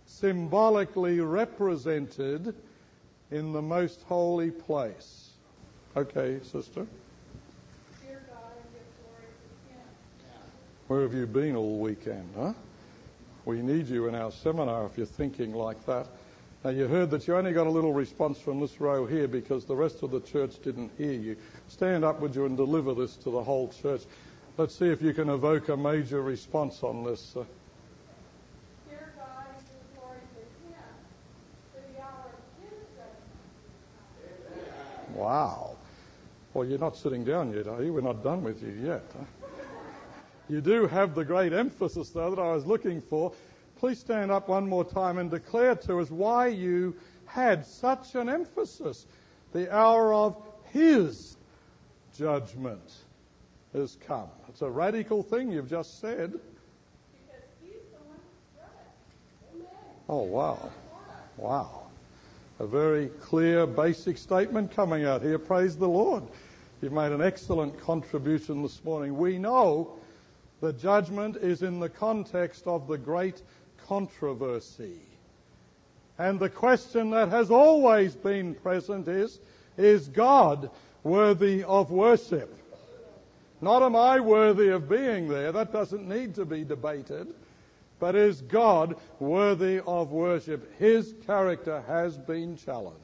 symbolically represented in the most holy place. Okay, sister? Fear God and give glory to Him. Where have you been all weekend, huh? We need you in our seminar if you're thinking like that. Now, you heard that you only got a little response from this row here because the rest of the church didn't hear you. Stand up, would you, and deliver this to the whole church. Let's see if you can evoke a major response on this. Fear God and give glory to Him, for the hour of His judgment. Wow. Well, you're not sitting down yet, are you? We're not done with you yet. Huh? You do have the great emphasis, though, that I was looking for. Please stand up one more time and declare to us why you had such an emphasis. The hour of His judgment has come. It's a radical thing you've just said. Because He's the one who brought it. Amen. Oh, wow. Wow. A very clear, basic statement coming out here. Praise the Lord. You've made an excellent contribution this morning. We know the judgment is in the context of the great controversy. And the question that has always been present is God worthy of worship? Not am I worthy of being there, that doesn't need to be debated, but is God worthy of worship? His character has been challenged.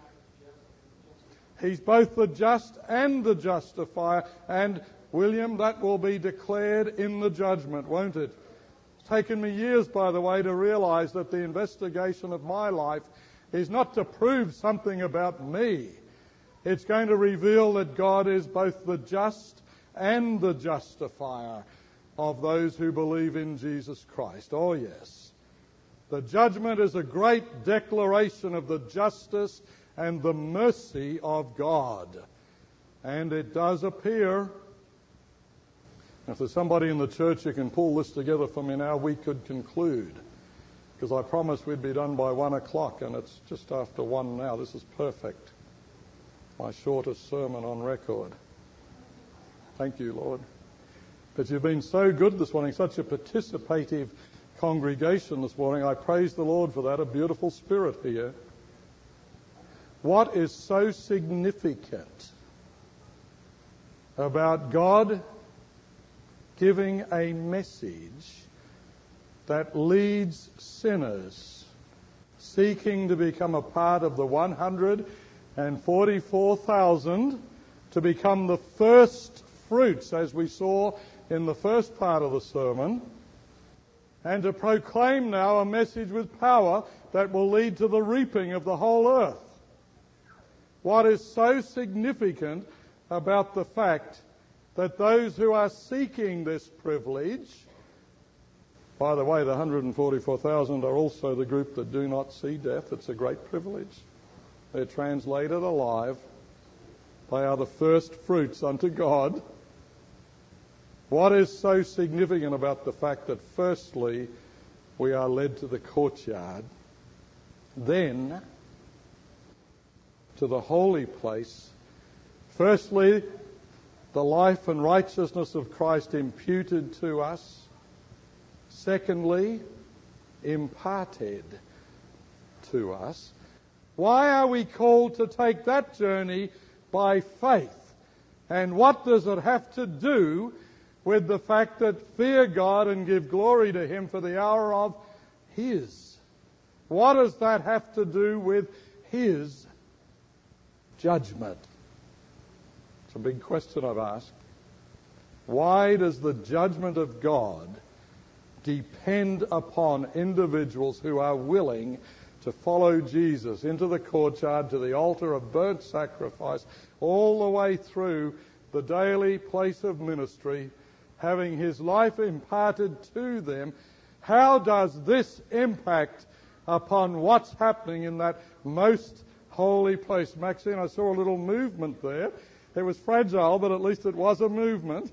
He's both the just and the justifier, and William, that will be declared in the judgment, won't it? It's taken me years, by the way, to realize that the investigation of my life is not to prove something about me. It's going to reveal that God is both the just and the justifier of those who believe in Jesus Christ. Oh, yes. The judgment is a great declaration of the justice and the mercy of God. And it does appear. If there's somebody in the church who can pull this together for me now, we could conclude. Because I promised we'd be done by 1 o'clock, and it's just after 1 now. This is perfect. My shortest sermon on record. Thank you, Lord. But you've been so good this morning, such a participative congregation this morning. I praise the Lord for that, a beautiful spirit here. What is so significant about God giving a message that leads sinners seeking to become a part of the 144,000 to become the first fruits, as we saw in the first part of the sermon, and to proclaim now a message with power that will lead to the reaping of the whole earth? What is so significant about the fact that those who are seeking this privilege, by the way, the 144,000 are also the group that do not see death. It's a great privilege. They're translated alive. They are the first fruits unto God. What is so significant about the fact that firstly we are led to the courtyard, then to the holy place, firstly the life and righteousness of Christ imputed to us, secondly imparted to us. Why are we called to take that journey by faith? And what does it have to do with the fact that fear God and give glory to Him for the hour of His? What does that have to do with His judgment? It's a big question I've asked. Why does the judgment of God depend upon individuals who are willing to follow Jesus into the courtyard, to the altar of burnt sacrifice, all the way through the daily place of ministry, having His life imparted to them? How does this impact upon what's happening in that most holy place? Maxine, I saw a little movement there. It was fragile, but at least it was a movement.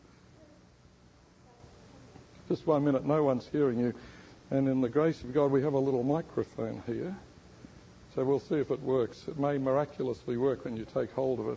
Just 1 minute, no one's hearing you. And in the grace of God, we have a little microphone here. So we'll see if it works. It may miraculously work when you take hold of it.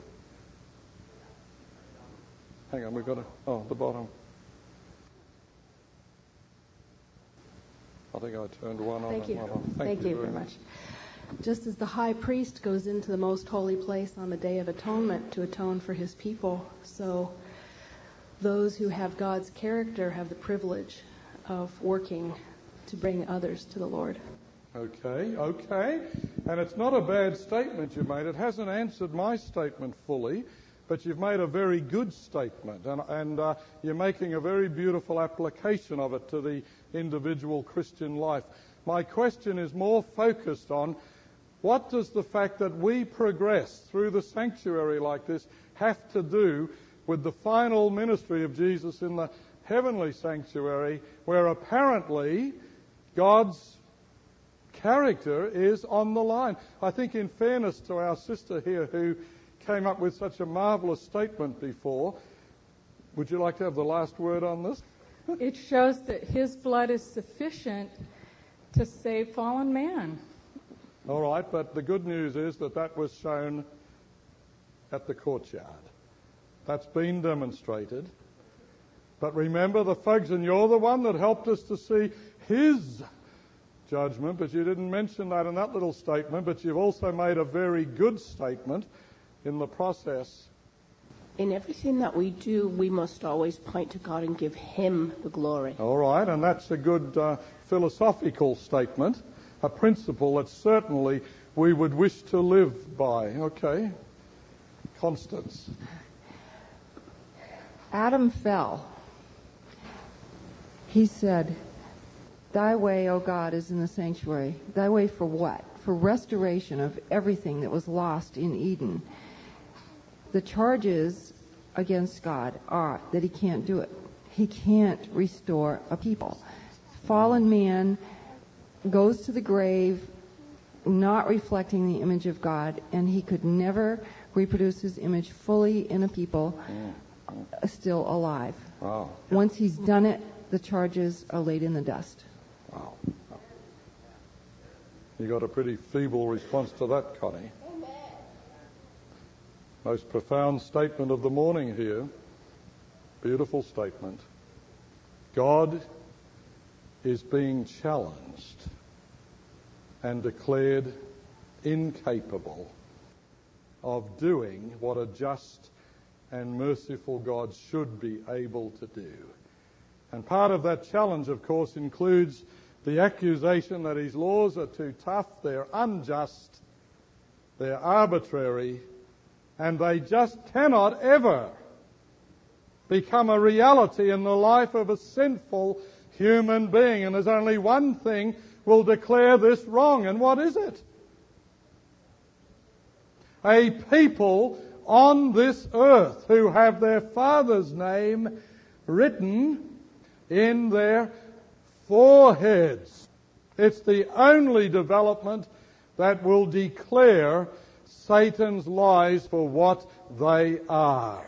Hang on, we've got the bottom. I think I turned one on. Thank you. One on. Thank you very much. Just as the high priest goes into the most holy place on the Day of Atonement to atone for his people, so those who have God's character have the privilege of working to bring others to the Lord. Okay. And it's not a bad statement you made. It hasn't answered my statement fully, but you've made a very good statement, and you're making a very beautiful application of it to the individual Christian life. My question is more focused on what does the fact that we progress through the sanctuary like this have to do with the final ministry of Jesus in the heavenly sanctuary, where apparently God's character is on the line. I think in fairness to our sister here who came up with such a marvellous statement before, would you like to have the last word on this? It shows that his blood is sufficient to save fallen man. All right, but the good news is that was shown at the courtyard. That's been demonstrated. But remember, the folks, and you're the one that helped us to see his judgment, but you didn't mention that in that little statement, but you've also made a very good statement in the process. In everything that we do, we must always point to God and give him the glory. All right, and that's a good philosophical statement, a principle that certainly we would wish to live by. Okay. Constance. Adam fell. He said, "Thy way, O God, is in the sanctuary." Thy way for what? For restoration of everything that was lost in Eden. The charges against God are that he can't do it. He can't restore a people. Fallen man goes to the grave not reflecting the image of God, and he could never reproduce his image fully in a people still alive. Wow. Once he's done it, the charges are laid in the dust. Wow. You got a pretty feeble response to that, Connie. Most profound statement of the morning here. Beautiful statement. God is being challenged and declared incapable of doing what a just and merciful God should be able to do. And part of that challenge, of course, includes the accusation that his laws are too tough, they're unjust, they're arbitrary, and they just cannot ever become a reality in the life of a sinful human being. And there's only one thing will declare this wrong, and what is it? A people on this earth who have their Father's name written in their foreheads. It's the only development that will declare Satan's lies for what they are.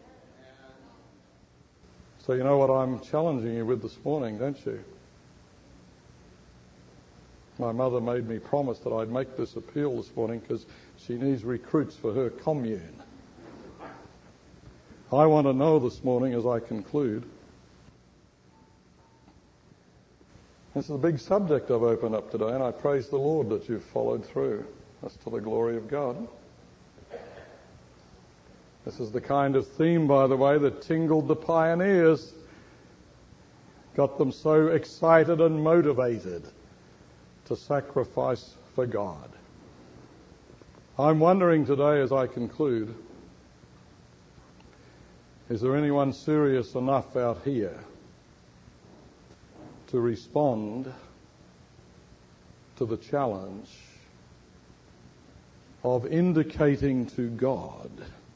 So you know what I'm challenging you with this morning, don't you? My mother made me promise that I'd make this appeal this morning because she needs recruits for her commune. I want to know this morning as I conclude. This is a big subject I've opened up today, and I praise the Lord that you've followed through. That's to the glory of God. This is the kind of theme, by the way, that tingled the pioneers, got them so excited and motivated to sacrifice for God. I'm wondering today as I conclude, is there anyone serious enough out here to respond to the challenge of indicating to God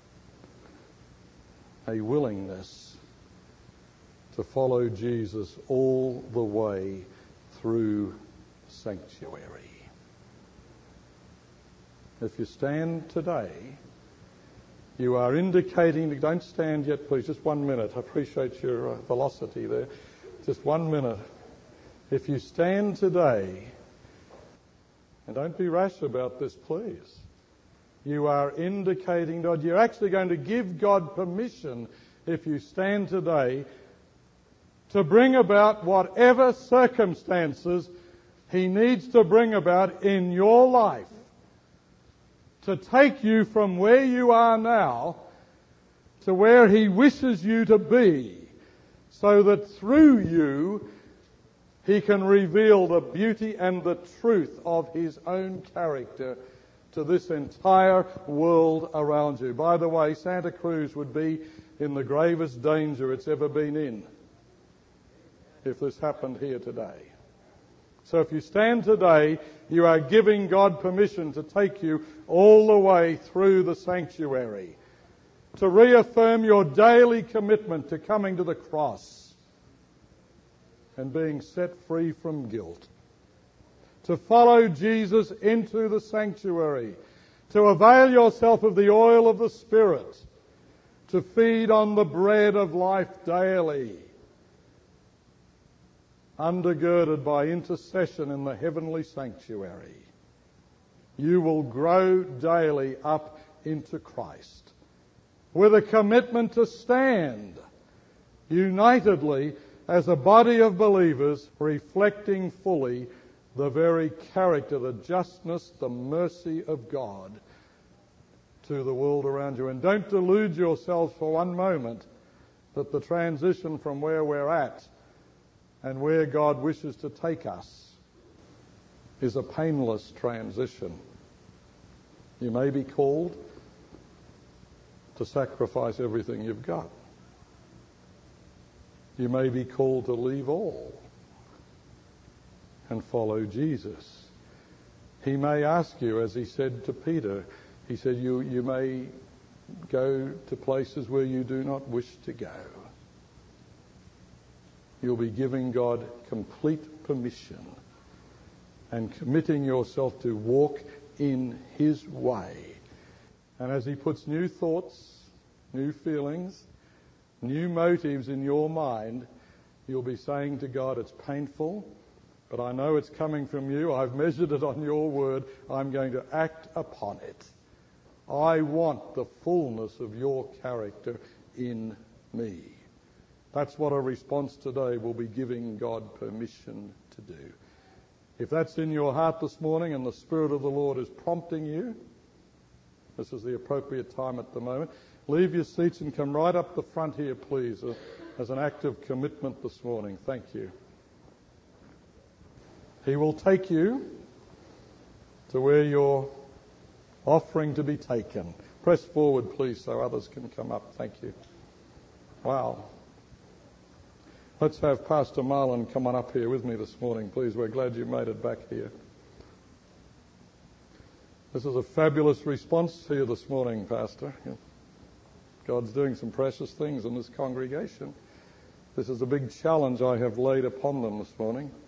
a willingness to follow Jesus all the way through sanctuary? If you stand today, you are indicating, don't stand yet please, just 1 minute. I appreciate your velocity there. Just 1 minute. If you stand today, and don't be rash about this please, you are indicating God, you're actually going to give God permission if you stand today to bring about whatever circumstances He needs to bring about in your life to take you from where you are now to where He wishes you to be, so that through you He can reveal the beauty and the truth of His own character to this entire world around you. By the way, Santa Cruz would be in the gravest danger it's ever been in if this happened here today. So if you stand today, you are giving God permission to take you all the way through the sanctuary, to reaffirm your daily commitment to coming to the cross and being set free from guilt, to follow Jesus into the sanctuary, to avail yourself of the oil of the Spirit, to feed on the bread of life daily, undergirded by intercession in the heavenly sanctuary. You will grow daily up into Christ with a commitment to stand unitedly as a body of believers, reflecting fully the very character, the justness, the mercy of God to the world around you. And don't delude yourselves for one moment that the transition from where we're at and where God wishes to take us is a painless transition. You may be called to sacrifice everything you've got. You may be called to leave all and follow Jesus. He may ask you, as He said to Peter, He said, you may go to places where you do not wish to go. You'll be giving God complete permission and committing yourself to walk in His way. And as He puts new thoughts, new feelings, new motives in your mind, you'll be saying to God, it's painful, but I know it's coming from you. I've measured it on your word. I'm going to act upon it. I want the fullness of your character in me. That's what a response today will be giving God permission to do. If that's in your heart this morning and the Spirit of the Lord is prompting you, this is the appropriate time at the moment. Leave your seats and come right up the front here, please, as an act of commitment this morning. Thank you. He will take you to where you're offering to be taken. Press forward, please, so others can come up. Thank you. Wow. Let's have Pastor Marlon come on up here with me this morning, please. We're glad you made it back here. This is a fabulous response to you this morning, Pastor. God's doing some precious things in this congregation. This is a big challenge I have laid upon them this morning.